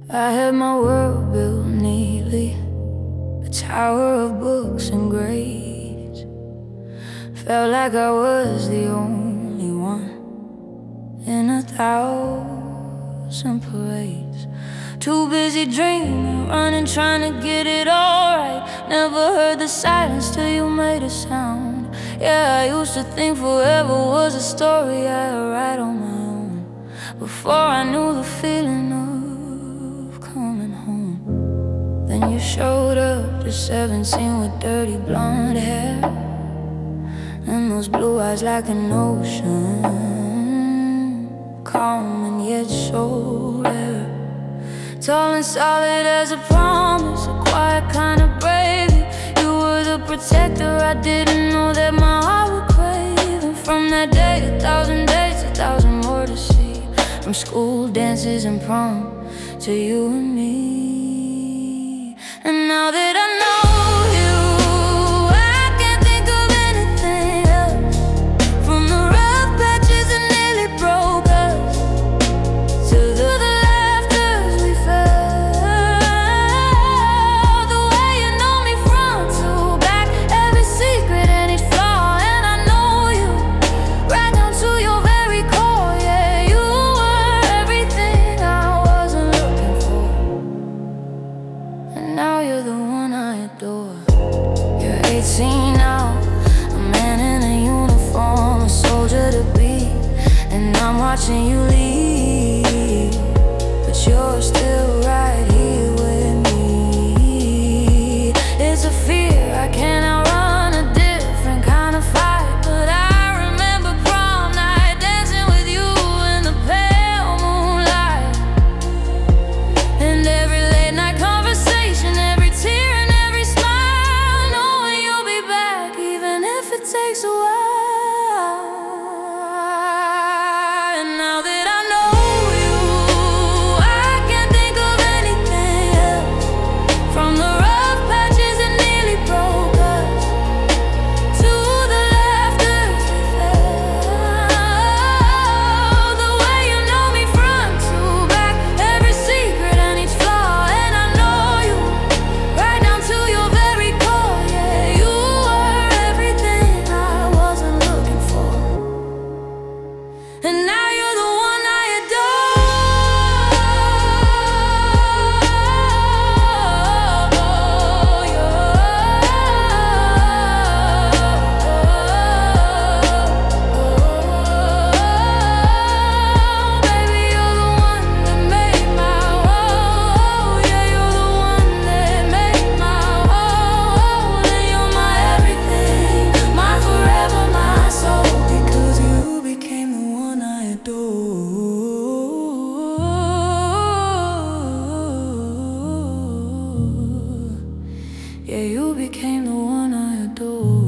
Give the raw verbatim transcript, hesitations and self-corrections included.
I had my world built neatly, a tower of books and grades. Felt like I was the only one in a thousand parades. Too busy dreaming, running, trying to get it all right. Never heard the silence till you made a sound. Yeah, I used to think forever was a story I would write on my own, before I knew the feeling of coming home. Then you showed up, just seventeen with dirty blonde hair and those blue eyes like an ocean, calm and yet so rare. Tall and solid as a promise, a quiet kind of bravery. You were the protector, I didn't know that my heart would crave. And from that day, a thousand days, a thousand more to see. From school dances and prom to you and me. And now that I know you, I can't think of anything else. From the rough patches that nearly broke us, to the, the laughters we felt. The way you know me front to back, every secret and each flaw. And I know you right down to your very core. Yeah, you were everything I wasn't looking for. And now you're the one I adore. You're eighteen now, a man in a uniform, a soldier to be. And I'm watching you leave, but you're still right here with me. It's a fear I can't outrun, a different kind of fight. But I remember prom night, dancing with you in the pale moonlight. And every late night conversation, every tear and every smile, knowing you'll be back even if it takes a while. And now that I know you, I can't think of anything else. From the rough patches that nearly broke us, to the laughters we felt. The way you know me front to back, every secret and each flaw. And I know you right down to your very core. Yeah, you were everything I wasn't looking for. And now you're the one I adore. Baby, you're the one that made my world. Yeah, you're the one that made my world. And you're my everything, my forever, my soul. Because you became the one I adore. Yeah, you became the one I adore.